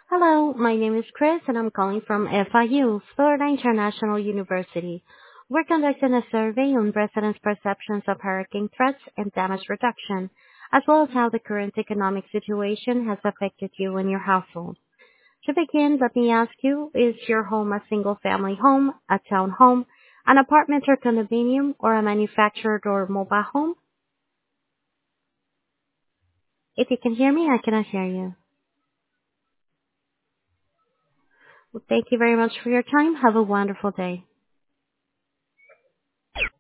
Hello, my name is Chris and I'm calling from FIU, Florida International University. We're conducting a survey on residents' perceptions of hurricane threats and damage reduction, as well as how the current economic situation has affected you and your household. To begin, let me ask you, is your home a single-family home, a townhome, an apartment or condominium, or a manufactured or mobile home? If you can hear me, I cannot hear you. Well, thank you very much for your time. Have a wonderful day.